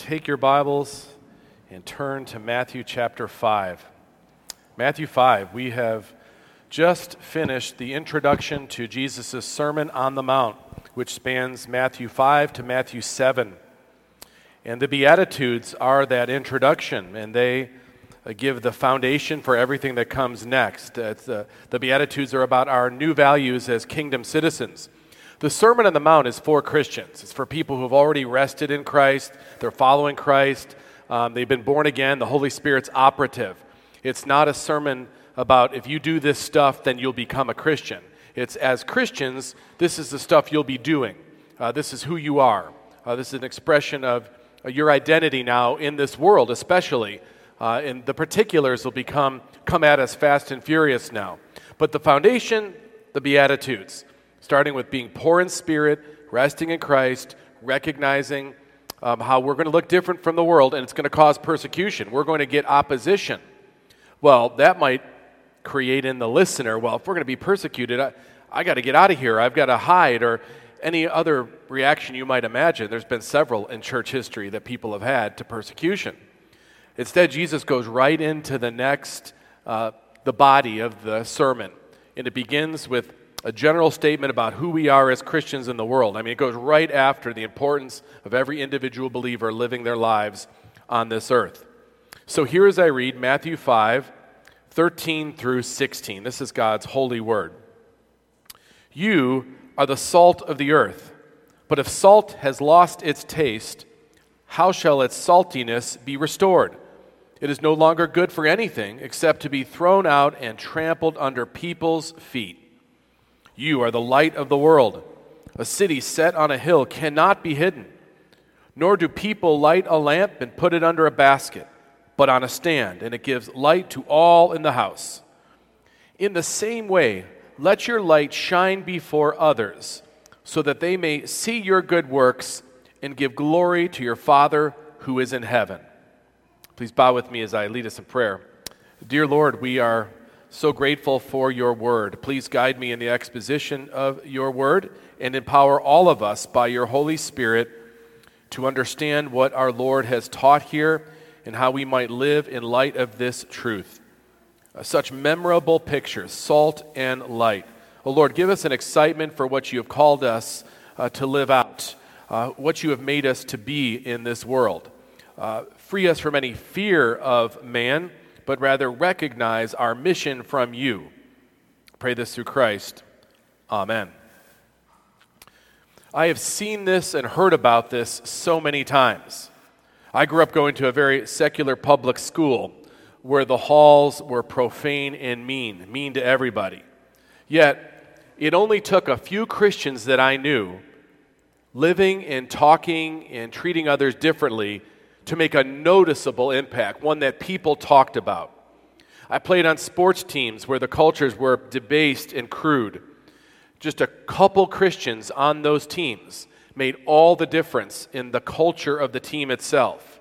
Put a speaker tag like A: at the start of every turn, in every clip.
A: take your Bibles and turn to Matthew chapter 5. Matthew 5, we have just finished the introduction to Jesus' Sermon on the Mount, which spans Matthew 5 to Matthew 7. And the Beatitudes are that introduction, and they give the foundation for everything that comes next. The Beatitudes are about our new values as kingdom citizens. The Sermon on the Mount is for Christians. It's for people who have already rested in Christ. They're following Christ. They've been born again. The Holy Spirit's operative. It's not a sermon about if you do this stuff, then you'll become a Christian. It's as Christians, this is the stuff you'll be doing. This is who you are. This is an expression of your identity now in this world, especially. And the particulars will come at us fast and furious now. But the foundation, the Beatitudes, starting with being poor in spirit, resting in Christ, recognizing how we're going to look different from the world, and it's going to cause persecution. We're going to get opposition. Well, that might create in the listener, well, if we're going to be persecuted, I got to get out of here. I've got to hide, or any other reaction you might imagine. There's been several in church history that people have had to persecution. Instead, Jesus goes right into the next, the body of the sermon, and it begins with a general statement about who we are as Christians in the world. I mean, it goes right after the importance of every individual believer living their lives on this earth. So here as I read Matthew 5, 13 through 16. This is God's holy word. You are the salt of the earth, but if salt has lost its taste, how shall its saltiness be restored? It is no longer good for anything except to be thrown out and trampled under people's feet. You are the light of the world. A city set on a hill cannot be hidden. Nor do people light a lamp and put it under a basket, but on a stand, and it gives light to all in the house. In the same way, let your light shine before others, so that they may see your good works and give glory to your Father who is in heaven. Please bow with me as I lead us in prayer. Dear Lord, we are so grateful for your word. Please guide me in the exposition of your word and empower all of us by your Holy Spirit to understand what our Lord has taught here and how we might live in light of this truth. Such memorable pictures, salt and light. Oh Lord, give us an excitement for what you have called us to live out, what you have made us to be in this world. Free us from any fear of man, but rather recognize our mission from you. Pray this through Christ. Amen. I have seen this and heard about this so many times. I grew up going to a very secular public school where the halls were profane and mean to everybody. Yet, it only took a few Christians that I knew living and talking and treating others differently to make a noticeable impact, one that people talked about. I played on sports teams where the cultures were debased and crude. Just a couple Christians on those teams made all the difference in the culture of the team itself.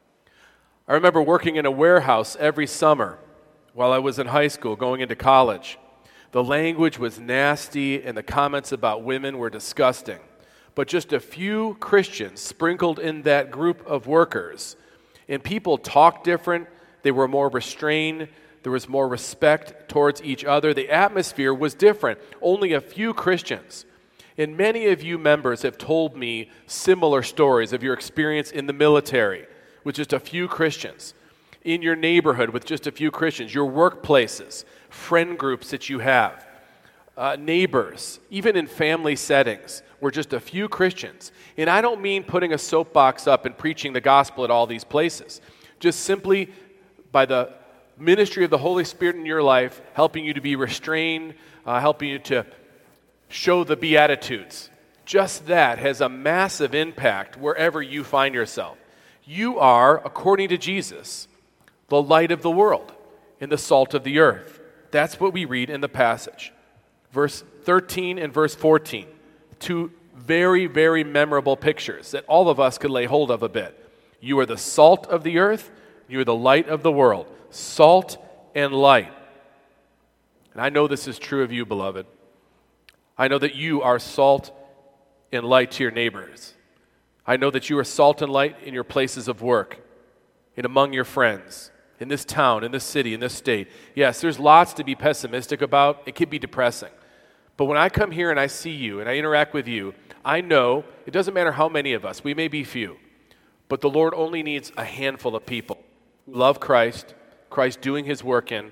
A: I remember working in a warehouse every summer while I was in high school, going into college. The language was nasty and the comments about women were disgusting. But just a few Christians sprinkled in that group of workers. And people talked different. They were more restrained. There was more respect towards each other. The atmosphere was different. Only a few Christians. And many of you members have told me similar stories of your experience in the military with just a few Christians, in your neighborhood with just a few Christians, your workplaces, friend groups that you have, neighbors, even in family settings. We're just a few Christians. And I don't mean putting a soapbox up and preaching the gospel at all these places. Just simply by the ministry of the Holy Spirit in your life, helping you to be restrained, helping you to show the Beatitudes. Just that has a massive impact wherever you find yourself. You are, according to Jesus, the light of the world and the salt of the earth. That's what we read in the passage. Verse 13 and verse 14. Two very, very memorable pictures that all of us could lay hold of a bit. You are the salt of the earth. You are the light of the world. Salt and light. And I know this is true of you, beloved. I know that you are salt and light to your neighbors. I know that you are salt and light in your places of work and among your friends, in this town, in this city, in this state. Yes, there's lots to be pessimistic about. It can be depressing. But when I come here and I see you and I interact with you, I know it doesn't matter how many of us, we may be few, but the Lord only needs a handful of people who love Christ, Christ doing his work in,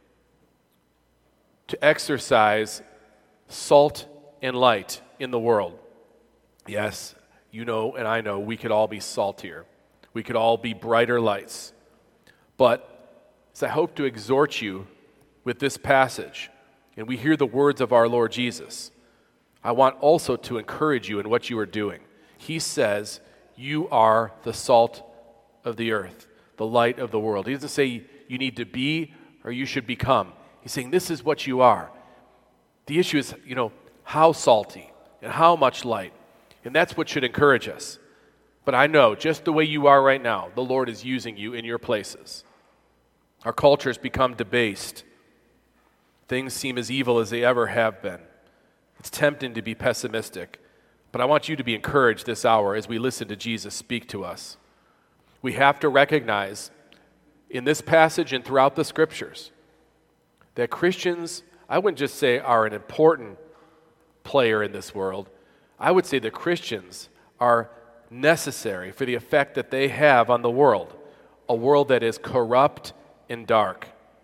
A: to exercise salt and light in the world. Yes, you know and I know we could all be saltier. We could all be brighter lights. But as I hope to exhort you with this passage, and we hear the words of our Lord Jesus, I want also to encourage you in what you are doing. He says, you are the salt of the earth, the light of the world. He doesn't say you need to be or you should become. He's saying this is what you are. The issue is, how salty and how much light. And that's what should encourage us. But I know, just the way you are right now, the Lord is using you in your places. Our culture has become debased. Things seem as evil as they ever have been. It's tempting to be pessimistic, but I want you to be encouraged this hour as we listen to Jesus speak to us. We have to recognize in this passage and throughout the scriptures that Christians, I wouldn't just say are an important player in this world. I would say that Christians are necessary for the effect that they have on the world, a world that is corrupt and dark.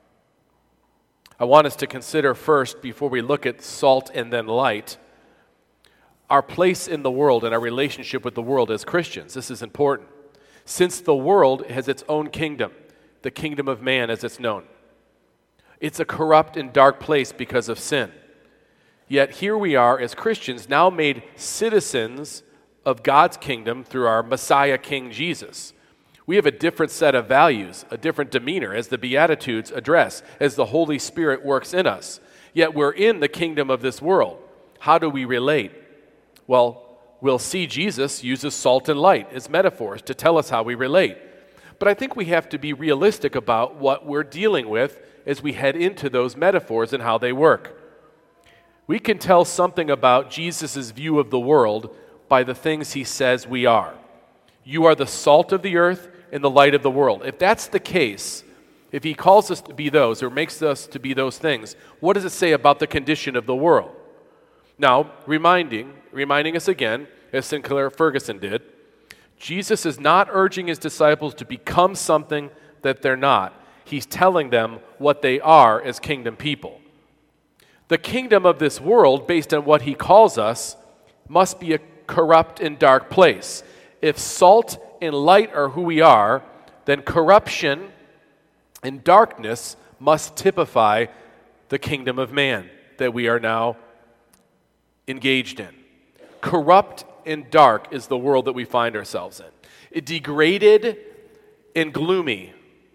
A: I want us to consider first, before we look at salt and then light, our place in the world and our relationship with the world as Christians. This is important. Since the world has its own kingdom, the kingdom of man as it's known, it's a corrupt and dark place because of sin. Yet here we are as Christians, now made citizens of God's kingdom through our Messiah King Jesus. We have a different set of values, a different demeanor as the Beatitudes address, as the Holy Spirit works in us. Yet we're in the kingdom of this world. How do we relate? Well, we'll see Jesus uses salt and light as metaphors to tell us how we relate. But I think we have to be realistic about what we're dealing with as we head into those metaphors and how they work. We can tell something about Jesus' view of the world by the things he says we are. You are the salt of the earth and the light of the world. If that's the case, if he calls us to be those or makes us to be those things, what does it say about the condition of the world? Now, reminding us again, as Sinclair Ferguson did, Jesus is not urging his disciples to become something that they're not. He's telling them what they are as kingdom people. The kingdom of this world, based on what he calls us, must be a corrupt and dark place. If salt and light are who we are, then corruption and darkness must typify the kingdom of man that we are now engaged in. Corrupt and dark is the world that we find ourselves in. It degraded and gloomy,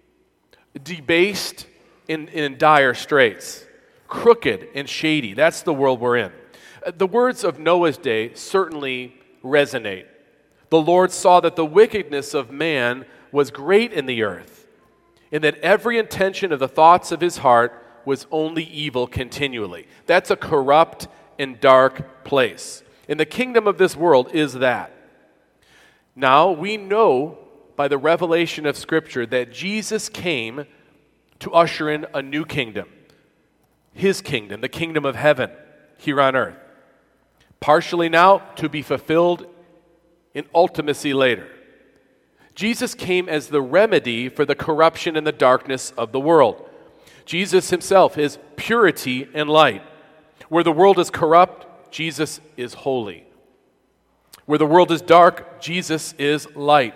A: debased in dire straits, crooked and shady. That's the world we're in. The words of Noah's day certainly resonate. The Lord saw that the wickedness of man was great in the earth, and that every intention of the thoughts of his heart was only evil continually. That's a corrupt and dark place. And the kingdom of this world is that. Now, we know by the revelation of Scripture that Jesus came to usher in a new kingdom, his kingdom, the kingdom of heaven here on earth. Partially now, to be fulfilled in ultimacy later. Jesus came as the remedy for the corruption and the darkness of the world. Jesus himself is purity and light. Where the world is corrupt, Jesus is holy. Where the world is dark, Jesus is light.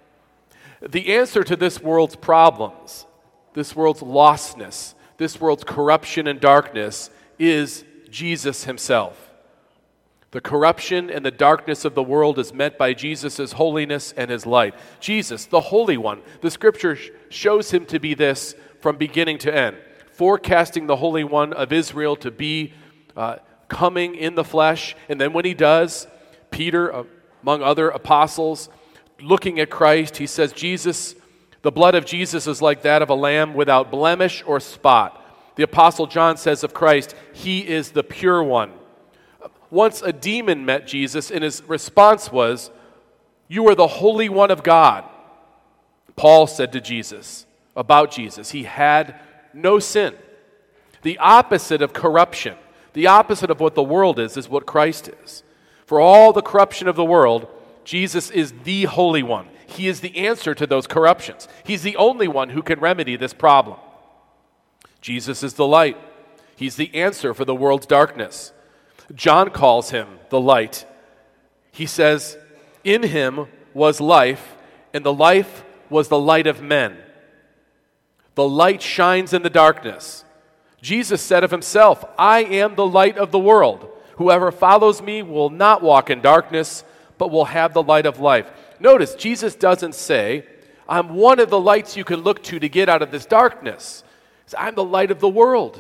A: The answer to this world's problems, this world's lostness, this world's corruption and darkness is Jesus himself. The corruption and the darkness of the world is met by Jesus' holiness and his light. Jesus, the Holy One, the Scripture shows him to be this from beginning to end, forecasting the Holy One of Israel to be coming in the flesh. And then when he does, Peter, among other apostles, looking at Christ, he says, Jesus, the blood of Jesus is like that of a lamb without blemish or spot. The Apostle John says of Christ, he is the pure one. Once a demon met Jesus, and his response was, You are the Holy One of God. Paul said to Jesus, about Jesus, he had no sin. The opposite of corruption, the opposite of what the world is what Christ is. For all the corruption of the world, Jesus is the Holy One. He is the answer to those corruptions. He's the only one who can remedy this problem. Jesus is the light. He's the answer for the world's darkness. John calls him the light. He says, in him was life, and the life was the light of men. The light shines in the darkness. Jesus said of himself, I am the light of the world. Whoever follows me will not walk in darkness, but will have the light of life. Notice, Jesus doesn't say, I'm one of the lights you can look to get out of this darkness. He says, I'm the light of the world.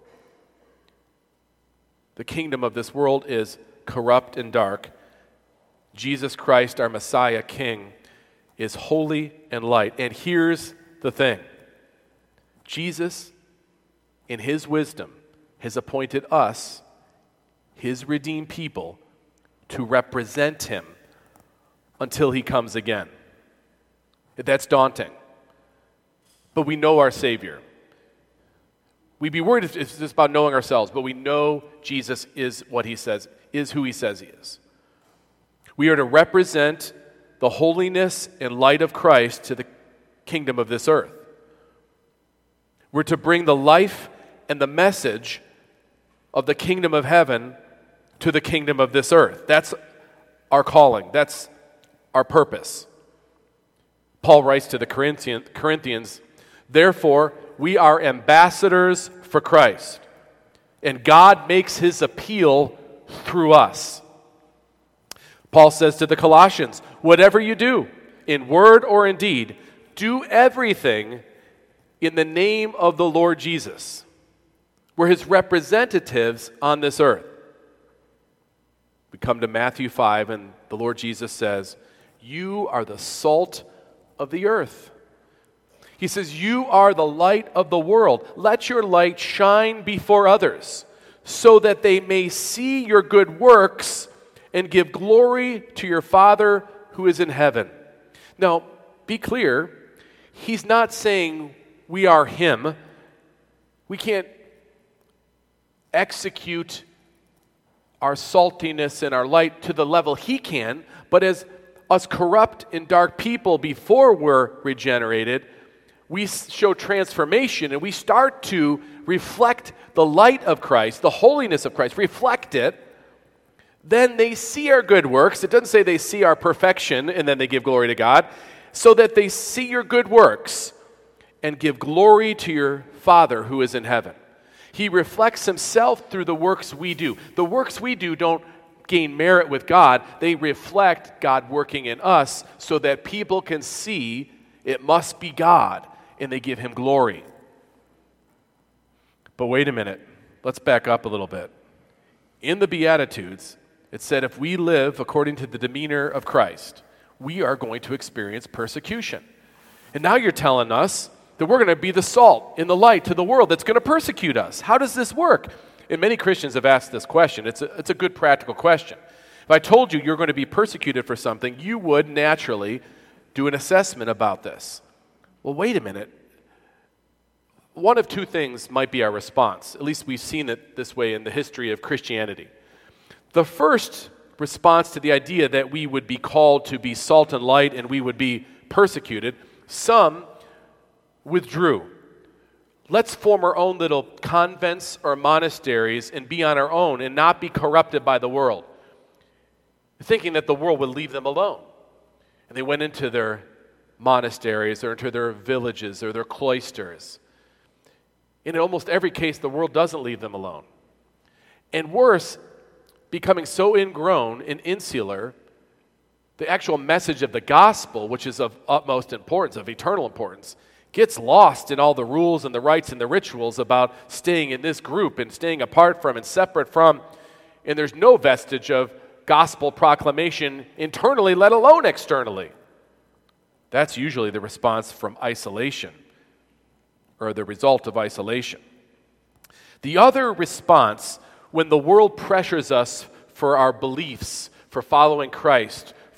A: The kingdom of this world is corrupt and dark. Jesus Christ, our Messiah King, is holy and light. And here's the thing. Jesus, in his wisdom, has appointed us, his redeemed people, to represent him until he comes again. That's daunting. But we know our Savior. We'd be worried if it's just about knowing ourselves, but we know Jesus is what he says, is who he says he is. We are to represent the holiness and light of Christ to the kingdom of this earth. We're to bring the life and the message of the kingdom of heaven to the kingdom of this earth. That's our calling. That's our purpose. Paul writes to the Corinthians, therefore, we are ambassadors for Christ, and God makes his appeal through us. Paul says to the Colossians, whatever you do, in word or in deed, do everything in the name of the Lord Jesus. We're his representatives on this earth. We come to Matthew 5, and the Lord Jesus says, you are the salt of the earth. He says, you are the light of the world. Let your light shine before others, so that they may see your good works and give glory to your Father who is in heaven. Now, be clear, he's not saying we are him. We can't execute our saltiness and our light to the level he can, but as us corrupt and dark people before we're regenerated, we show transformation and we start to reflect the light of Christ, the holiness of Christ, reflect it. Then they see our good works. It doesn't say they see our perfection and then they give glory to God. So that they see your good works and give glory to your Father who is in heaven. He reflects himself through the works we do. The works we do don't gain merit with God. They reflect God working in us so that people can see it must be God and they give him glory. But wait a minute. Let's back up a little bit. In the Beatitudes, it said if we live according to the demeanor of Christ, we are going to experience persecution. And now you're telling us that we're going to be the salt and the light to the world that's going to persecute us. How does this work? And many Christians have asked this question. It's a good practical question. If I told you you're going to be persecuted for something, you would naturally do an assessment about this. Well, wait a minute. One of two things might be our response. At least we've seen it this way in the history of Christianity. The first response to the idea that we would be called to be salt and light and we would be persecuted, some withdrew. Let's form our own little convents or monasteries and be on our own and not be corrupted by the world, thinking that the world would leave them alone. And they went into their monasteries or into their villages or their cloisters. In almost every case, the world doesn't leave them alone. And worse, becoming so ingrown and insular, the actual message of the gospel, which is of utmost importance, of eternal importance, gets lost in all the rules and the rites and the rituals about staying in this group and staying apart from and separate from, and there's no vestige of gospel proclamation internally, let alone externally. That's usually the response from isolation, or the result of isolation. The other response, when the world pressures us for our beliefs, for following Christ,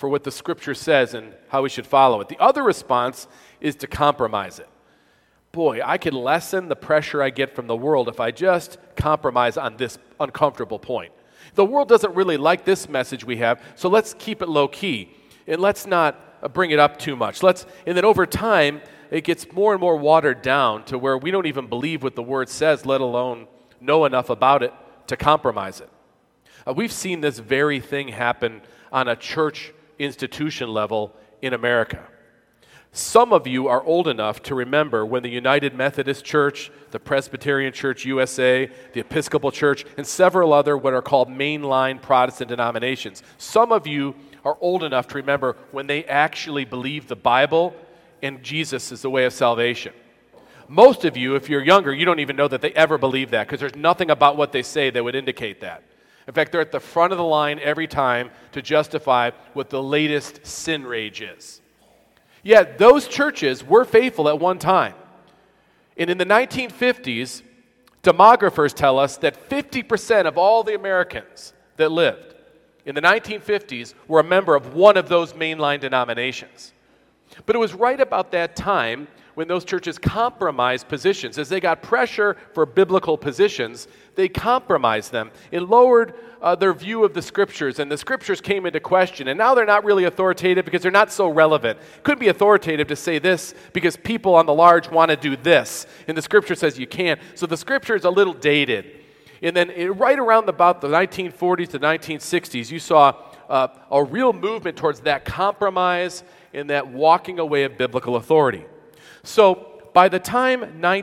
A: for what the Scripture says and how we should follow it. The other response is to compromise it. Boy, I can lessen the pressure I get from the world if I just compromise on this uncomfortable point. The world doesn't really like this message we have, so let's keep it low key and let's not bring it up too much. And then over time, it gets more and more watered down to where we don't even believe what the Word says, let alone know enough about it to compromise it. We've seen this very thing happen on a church institution level in America. Some of you are old enough to remember when the United Methodist Church, the Presbyterian Church USA, the Episcopal Church, and several other what are called mainline Protestant denominations. Some of you are old enough to remember when they actually believed the Bible and Jesus is the way of salvation. Most of you, if you're younger, you don't even know that they ever believed that because there's nothing about what they say that would indicate that. In fact, they're at the front of the line every time to justify what the latest sin rage is. Yet those churches were faithful at one time. And in the 1950s, demographers tell us that 50% of all the Americans that lived in the 1950s were a member of one of those mainline denominations. But it was right about that time when those churches compromised positions. As they got pressure for biblical positions, they compromised them. It lowered their view of the Scriptures, and the Scriptures came into question. And now they're not really authoritative because they're not so relevant. It could be authoritative to say this because people on the large want to do this, and the Scripture says you can't. So the Scripture is a little dated. And then right around about the 1940s to 1960s, you saw a real movement towards that compromise and that walking away of biblical authority. So by the time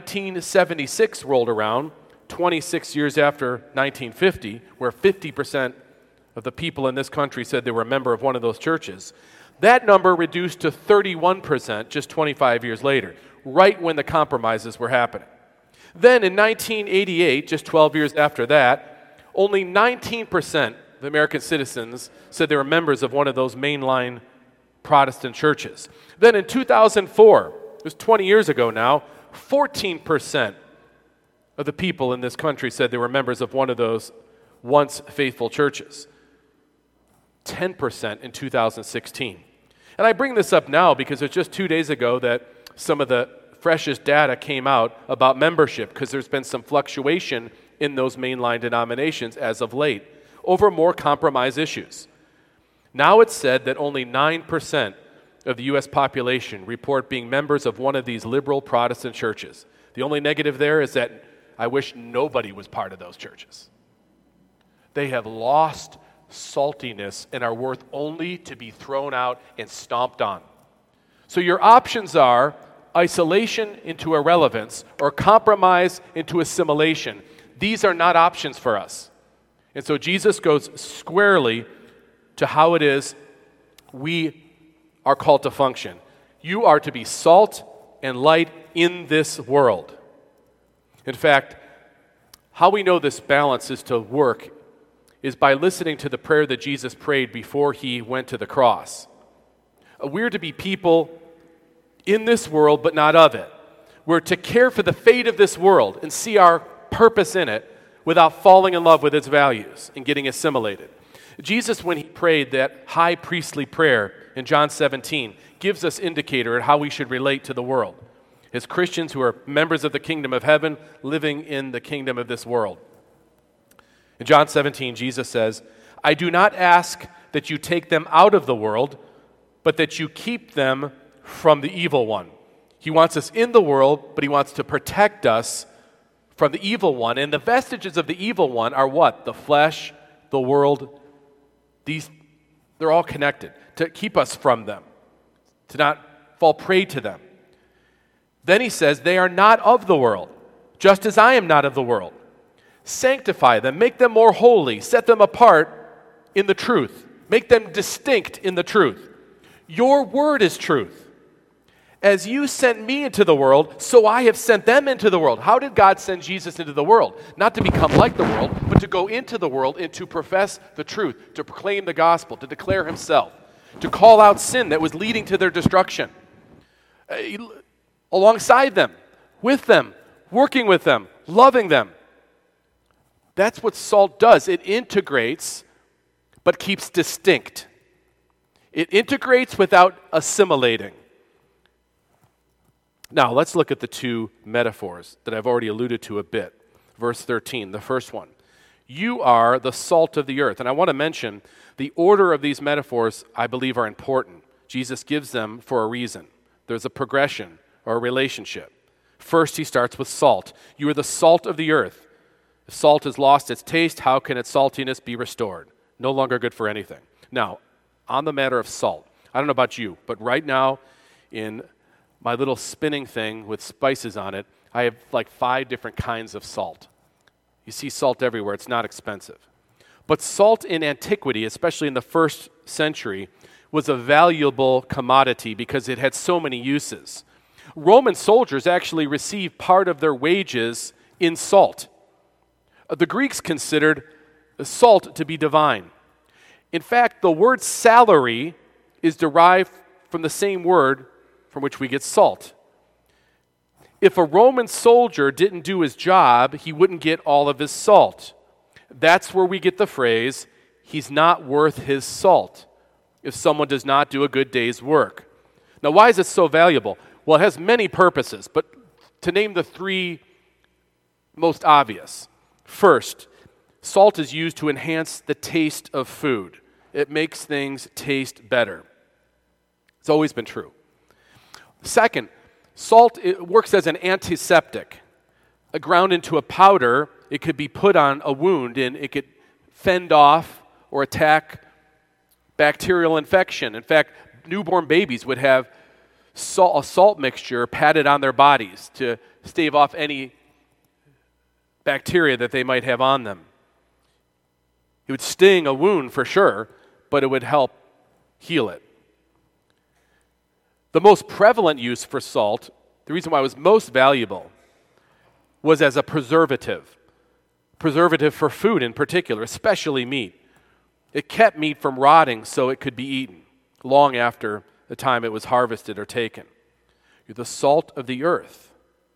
A: 1976 rolled around, 26 years after 1950, where 50% of the people in this country said they were a member of one of those churches, that number reduced to 31% just 25 years later, right when the compromises were happening. Then in 1988, just 12 years after that, only 19% of American citizens said they were members of one of those mainline Protestant churches. Then in 2004, it was 20 years ago now, 14% of the people in this country said they were members of one of those once faithful churches. 10% in 2016. And I bring this up now because it's just 2 days ago that some of the freshest data came out about membership because there's been some fluctuation in those mainline denominations as of late over more compromise issues. Now it's said that only 9% of the U.S. population report being members of one of these liberal Protestant churches. The only negative there is that I wish nobody was part of those churches. They have lost saltiness and are worth only to be thrown out and stomped on. So your options are isolation into irrelevance or compromise into assimilation. These are not options for us. And so Jesus goes squarely to how it is we are called to function. You are to be salt and light in this world. In fact, how we know this balance is to work is by listening to the prayer that Jesus prayed before he went to the cross. We're to be people in this world, but not of it. We're to care for the fate of this world and see our purpose in it without falling in love with its values and getting assimilated. Jesus, when he prayed that high priestly prayer in John 17, gives us indicator of how we should relate to the world as Christians who are members of the kingdom of heaven living in the kingdom of this world. In John 17, Jesus says, I do not ask that you take them out of the world, but that you keep them from the evil one. He wants us in the world, but he wants to protect us from the evil one. And the vestiges of the evil one are what? The flesh, the world. They're all connected. To keep us from them, to not fall prey to them. Then he says, they are not of the world, just as I am not of the world. Sanctify them, make them more holy, set them apart in the truth. Make them distinct in the truth. Your word is truth. As you sent me into the world, so I have sent them into the world. How did God send Jesus into the world? Not to become like the world, but to go into the world and to profess the truth, to proclaim the gospel, to declare himself, to call out sin that was leading to their destruction. Alongside them, with them, working with them, loving them. That's what salt does. It integrates, but keeps distinct. It integrates without assimilating. Now, let's look at the two metaphors that I've already alluded to a bit. Verse 13, the first one. You are the salt of the earth. And I want to mention the order of these metaphors, I believe, are important. Jesus gives them for a reason. There's a progression or a relationship. First, he starts with salt. You are the salt of the earth. If salt has lost its taste, how can its saltiness be restored? No longer good for anything. Now, on the matter of salt, I don't know about you, but right now in my little spinning thing with spices on it, I have like 5 different kinds of salt. You see salt everywhere. It's not expensive. But salt in antiquity, especially in the first century, was a valuable commodity because it had so many uses. Roman soldiers actually received part of their wages in salt. The Greeks considered salt to be divine. In fact, the word salary is derived from the same word from which we get salt. If a Roman soldier didn't do his job, he wouldn't get all of his salt. That's where we get the phrase, he's not worth his salt, if someone does not do a good day's work. Now, why is it so valuable? Well, it has many purposes, but to name the 3 most obvious. First, salt is used to enhance the taste of food. It makes things taste better. It's always been true. Second, salt works as an antiseptic. Ground into a powder, it could be put on a wound and it could fend off or attack bacterial infection. In fact, newborn babies would have a salt mixture patted on their bodies to stave off any bacteria that they might have on them. It would sting a wound for sure, but it would help heal it. The most prevalent use for salt, the reason why it was most valuable, was as a preservative. Preservative for food in particular, especially meat. It kept meat from rotting so it could be eaten long after the time it was harvested or taken. You're the salt of the earth.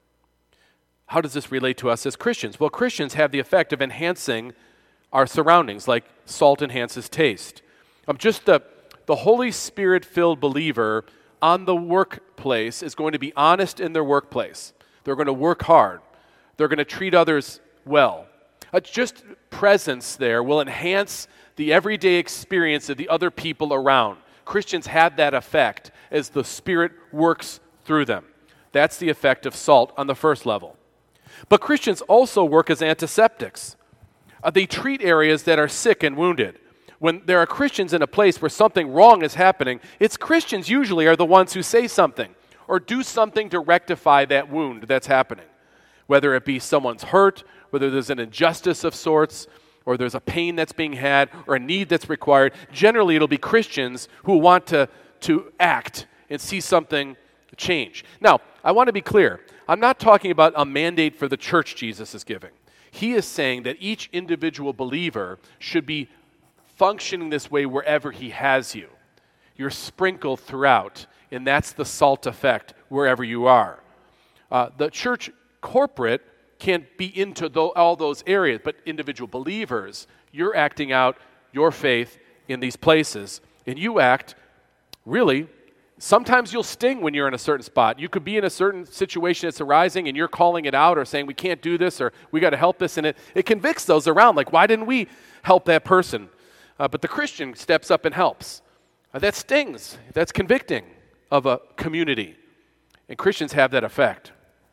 A: How does this relate to us as Christians? Well, Christians have the effect of enhancing our surroundings, like salt enhances taste. Just the Holy Spirit-filled believer on the workplace is going to be honest in their workplace. They're going to work hard. They're going to treat others well. Just presence there will enhance the everyday experience of the other people around. Christians have that effect as the Spirit works through them. That's the effect of salt on the first level. But Christians also work as antiseptics. They treat areas that are sick and wounded. When there are Christians in a place where something wrong is happening, it's Christians usually are the ones who say something or do something to rectify that wound that's happening. Whether it be someone's hurt, whether there's an injustice of sorts, or there's a pain that's being had, or a need that's required. Generally, it'll be Christians who want to act and see something change. Now, I want to be clear. I'm not talking about a mandate for the church Jesus is giving. He is saying that each individual believer should be functioning this way wherever he has you. You're sprinkled throughout, and that's the salt effect wherever you are. The church corporate can't be into all those areas, but individual believers, you're acting out your faith in these places, and you act, really, sometimes you'll sting when you're in a certain spot. You could be in a certain situation that's arising, and you're calling it out or saying, we can't do this, or we got to help this, and it convicts those around, like, why didn't we help that person? But the Christian steps up and helps. That stings. That's convicting of a community, and Christians have that effect.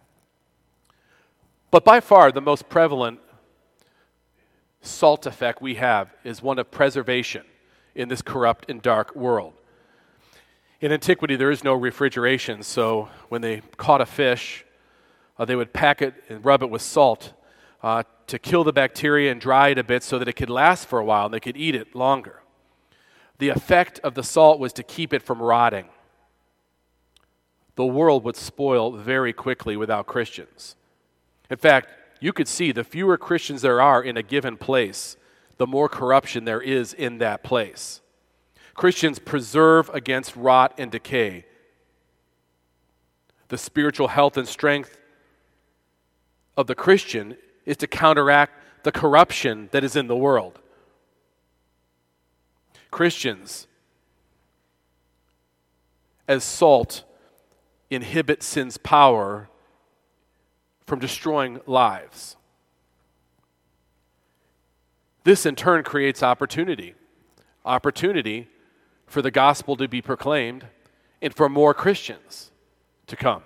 A: But by far, the most prevalent salt effect we have is one of preservation in this corrupt and dark world. In antiquity, there is no refrigeration, so when they caught a fish, they would pack it and rub it with salt to kill the bacteria and dry it a bit so that it could last for a while and they could eat it longer. The effect of the salt was to keep it from rotting. The world would spoil very quickly without Christians. In fact, you could see the fewer Christians there are in a given place, the more corruption there is in that place. Christians preserve against rot and decay. The spiritual health and strength of the Christian is to counteract the corruption that is in the world. Christians as salt inhibit sin's power from destroying lives. This in turn creates opportunity for the gospel to be proclaimed and for more Christians to come.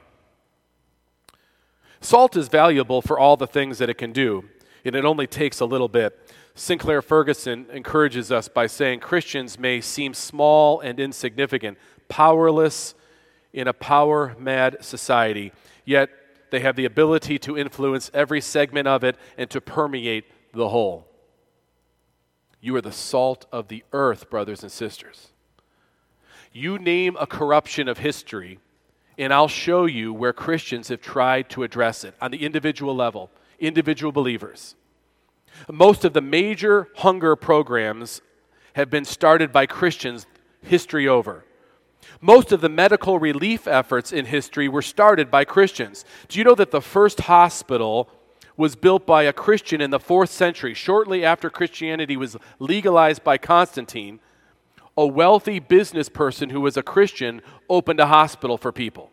A: Salt is valuable for all the things that it can do, and it only takes a little bit. Sinclair Ferguson encourages us by saying Christians may seem small and insignificant, powerless in a power-mad society, yet they have the ability to influence every segment of it and to permeate the whole. You are the salt of the earth, brothers and sisters. You name a corruption of history, and I'll show you where Christians have tried to address it on the individual level, individual believers. Most of the major hunger programs have been started by Christians history over. Most of the medical relief efforts in history were started by Christians. Do you know that the first hospital was built by a Christian in the 4th century, shortly after Christianity was legalized by Constantine? A wealthy business person who was a Christian opened a hospital for people.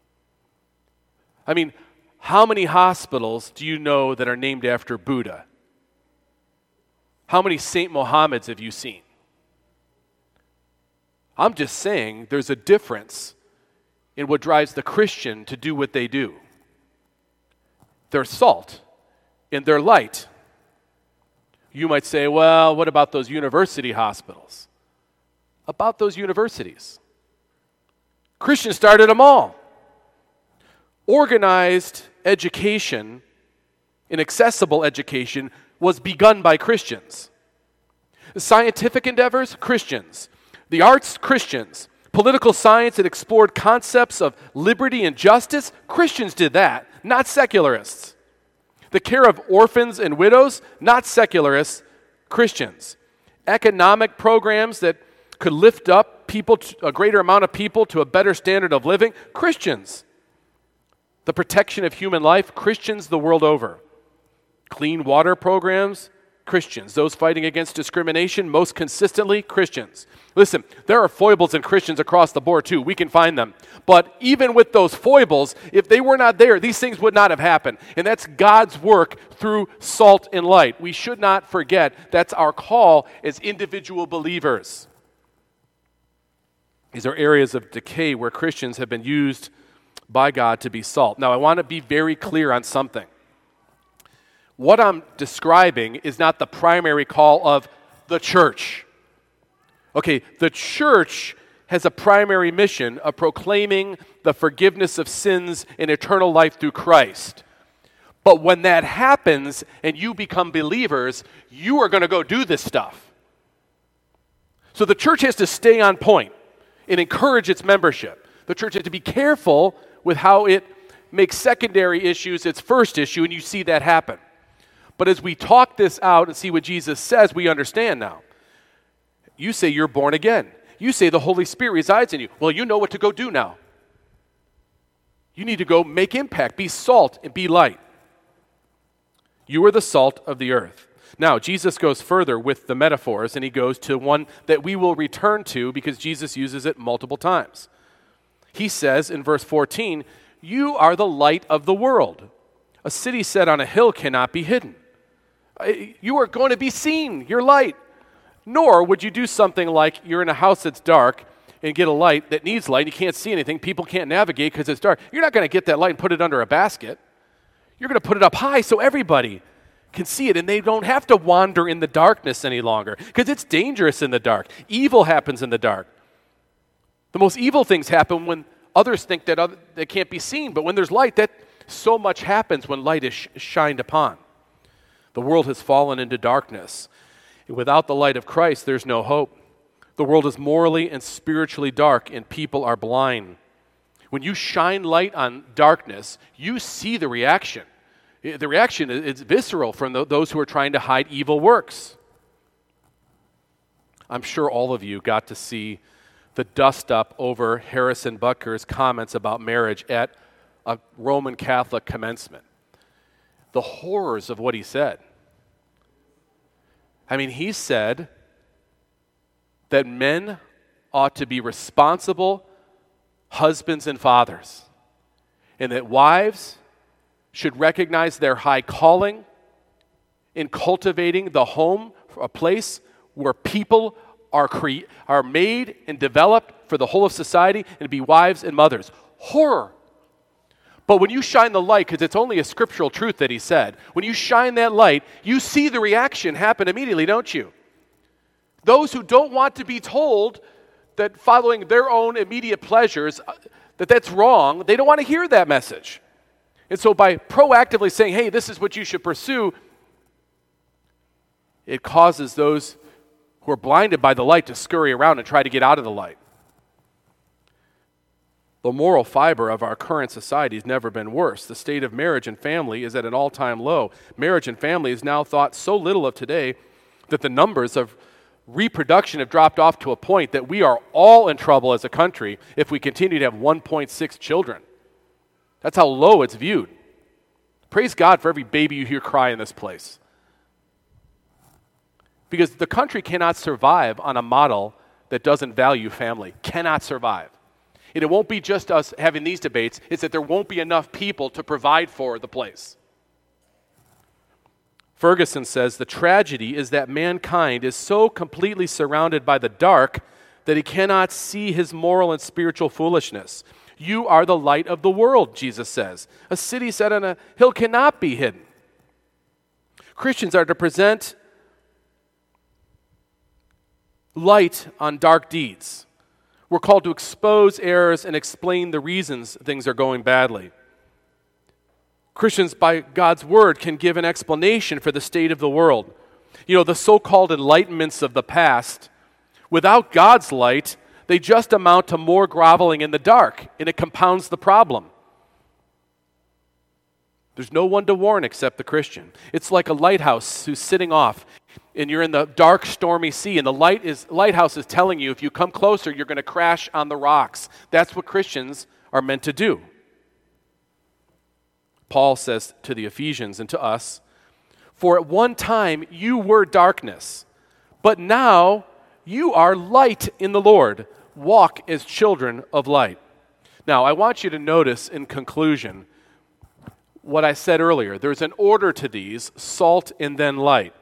A: I mean, how many hospitals do you know that are named after Buddha? How many St. Mohammeds have you seen? I'm just saying there's a difference in what drives the Christian to do what they do. They're salt and they're light. You might say, well, what about those university hospitals? About those universities. Christians started them all. Organized education and accessible education was begun by Christians. Scientific endeavors, Christians. The arts, Christians. Political science that explored concepts of liberty and justice, Christians did that, not secularists. The care of orphans and widows, not secularists, Christians. Economic programs that could lift up people, a greater amount of people to a better standard of living, Christians. The protection of human life, Christians the world over. Clean water programs, Christians. Those fighting against discrimination, most consistently, Christians. Listen, there are foibles in Christians across the board too. We can find them. But even with those foibles, if they were not there, these things would not have happened. And that's God's work through salt and light. We should not forget that's our call as individual believers. These are areas of decay where Christians have been used by God to be salt. Now, I want to be very clear on something. What I'm describing is not the primary call of the church. Okay, the church has a primary mission of proclaiming the forgiveness of sins and eternal life through Christ. But when that happens and you become believers, you are going to go do this stuff. So the church has to stay on point and encourage its membership. The church has to be careful with how it makes secondary issues its first issue, and you see that happen. But as we talk this out and see what Jesus says, we understand now. You say you're born again. You say the Holy Spirit resides in you. Well, you know what to go do now. You need to go make impact, be salt, and be light. You are the salt of the earth. Now, Jesus goes further with the metaphors, and he goes to one that we will return to because Jesus uses it multiple times. He says in verse 14, you are the light of the world. A city set on a hill cannot be hidden. You are going to be seen, your light. Nor would you do something like you're in a house that's dark and get a light that needs light. You can't see anything. People can't navigate because it's dark. You're not going to get that light and put it under a basket. You're going to put it up high so everybody can see it, and they don't have to wander in the darkness any longer because it's dangerous in the dark. Evil happens in the dark. The most evil things happen when others think that they can't be seen, but when there's light, that so much happens when light is shined upon. The world has fallen into darkness. Without the light of Christ, there's no hope. The world is morally and spiritually dark, and people are blind. When you shine light on darkness, you see the reaction. The reaction is visceral from those who are trying to hide evil works. I'm sure all of you got to see the dust-up over Harrison Butker's comments about marriage at a Roman Catholic commencement. The horrors of what he said. I mean, he said that men ought to be responsible husbands and fathers, and that wives should recognize their high calling in cultivating the home, a place where people are made and developed for the whole of society, and to be wives and mothers. Horror. But when you shine the light, because it's only a scriptural truth that he said, when you shine that light, you see the reaction happen immediately, don't you? Those who don't want to be told that following their own immediate pleasures, that's wrong, they don't want to hear that message. And so by proactively saying, hey, this is what you should pursue, it causes those who are blinded by the light to scurry around and try to get out of the light. The moral fiber of our current society has never been worse. The state of marriage and family is at an all-time low. Marriage and family is now thought so little of today that the numbers of reproduction have dropped off to a point that we are all in trouble as a country if we continue to have 1.6 children. That's how low it's viewed. Praise God for every baby you hear cry in this place. Because the country cannot survive on a model that doesn't value family. Cannot survive. And it won't be just us having these debates, it's that there won't be enough people to provide for the place. Ferguson says, the tragedy is that mankind is so completely surrounded by the dark that he cannot see his moral and spiritual foolishness. You are the light of the world, Jesus says. A city set on a hill cannot be hidden. Christians are to present light on dark deeds. We're called to expose errors and explain the reasons things are going badly. Christians, by God's word, can give an explanation for the state of the world. You know, the so-called enlightenments of the past, without God's light, they just amount to more groveling in the dark, and it compounds the problem. There's no one to warn except the Christian. It's like a lighthouse who's sitting off, and you're in the dark, stormy sea, and the lighthouse is telling you, if you come closer, you're going to crash on the rocks. That's what Christians are meant to do. Paul says to the Ephesians and to us, for at one time you were darkness, but now you are light in the Lord. Walk as children of light. Now, I want you to notice in conclusion what I said earlier. There's an order to these, salt and then light.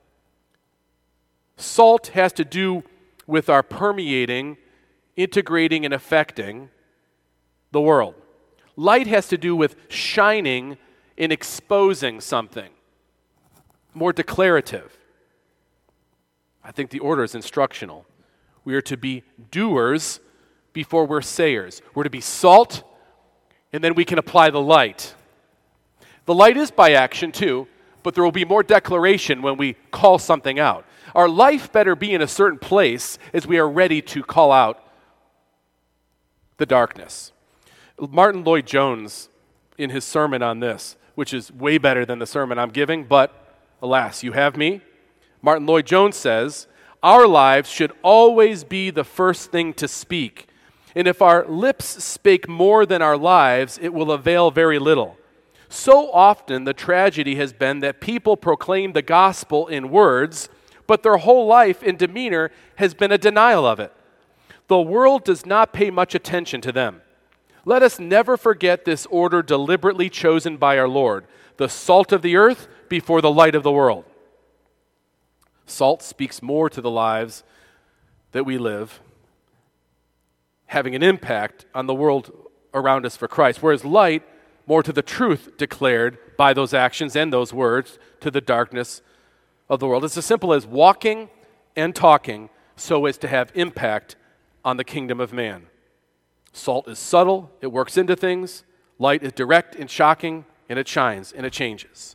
A: Salt has to do with our permeating, integrating, and affecting the world. Light has to do with shining and exposing something, more declarative. I think the order is instructional. We are to be doers before we're sayers. We're to be salt, and then we can apply the light. The light is by action too, but there will be more declaration when we call something out. Our life better be in a certain place as we are ready to call out the darkness. Martin Lloyd-Jones, in his sermon on this, which is way better than the sermon I'm giving, but alas, you have me. Martin Lloyd-Jones says, our lives should always be the first thing to speak. And if our lips spake more than our lives, it will avail very little. So often the tragedy has been that people proclaim the gospel in words, but their whole life and demeanor has been a denial of it. The world does not pay much attention to them. Let us never forget this order deliberately chosen by our Lord, the salt of the earth before the light of the world. Salt speaks more to the lives that we live, having an impact on the world around us for Christ, whereas light more to the truth declared by those actions and those words to the darkness of the world. It's as simple as walking and talking so as to have impact on the kingdom of man. Salt is subtle, it works into things. Light is direct and shocking, and it shines and it changes.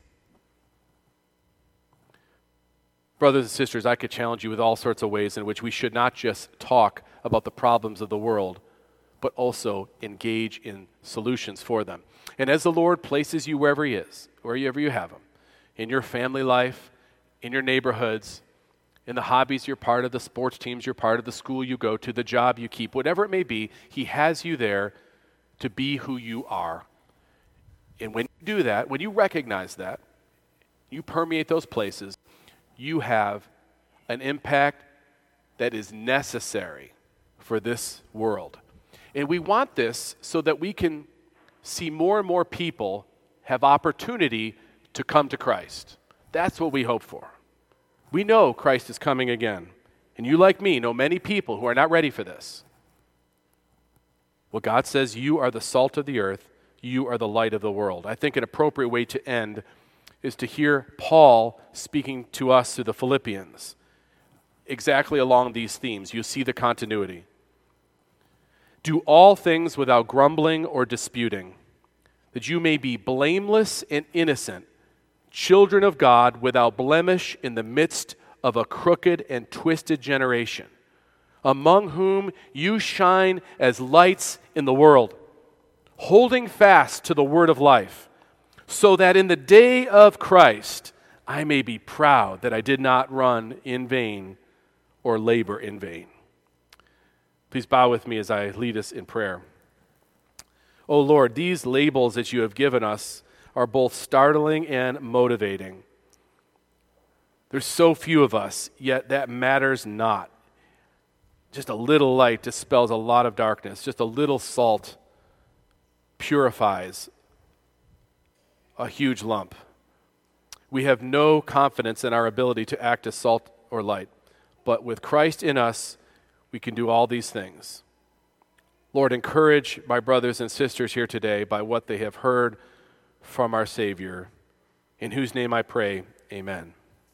A: Brothers and sisters, I could challenge you with all sorts of ways in which we should not just talk about the problems of the world, but also engage in solutions for them. And as the Lord places you wherever He is, wherever you have Him, in your family life, in your neighborhoods, in the hobbies you're part of, the sports teams you're part of, the school you go to, the job you keep, whatever it may be, He has you there to be who you are. And when you do that, when you recognize that, you permeate those places, you have an impact that is necessary for this world. And we want this so that we can see more and more people have opportunity to come to Christ. That's what we hope for. We know Christ is coming again. And you, like me, know many people who are not ready for this. Well, God says, you are the salt of the earth. You are the light of the world. I think an appropriate way to end is to hear Paul speaking to us through the Philippians, exactly along these themes. You see the continuity. Do all things without grumbling or disputing, that you may be blameless and innocent, children of God without blemish in the midst of a crooked and twisted generation, among whom you shine as lights in the world, holding fast to the word of life, so that in the day of Christ I may be proud that I did not run in vain or labor in vain. Please bow with me as I lead us in prayer. Oh Lord, these labels that you have given us are both startling and motivating. There's so few of us, yet that matters not. Just a little light dispels a lot of darkness. Just a little salt purifies a huge lump. We have no confidence in our ability to act as salt or light, but with Christ in us, we can do all these things. Lord, encourage my brothers and sisters here today by what they have heard from our Savior, in whose name I pray, amen.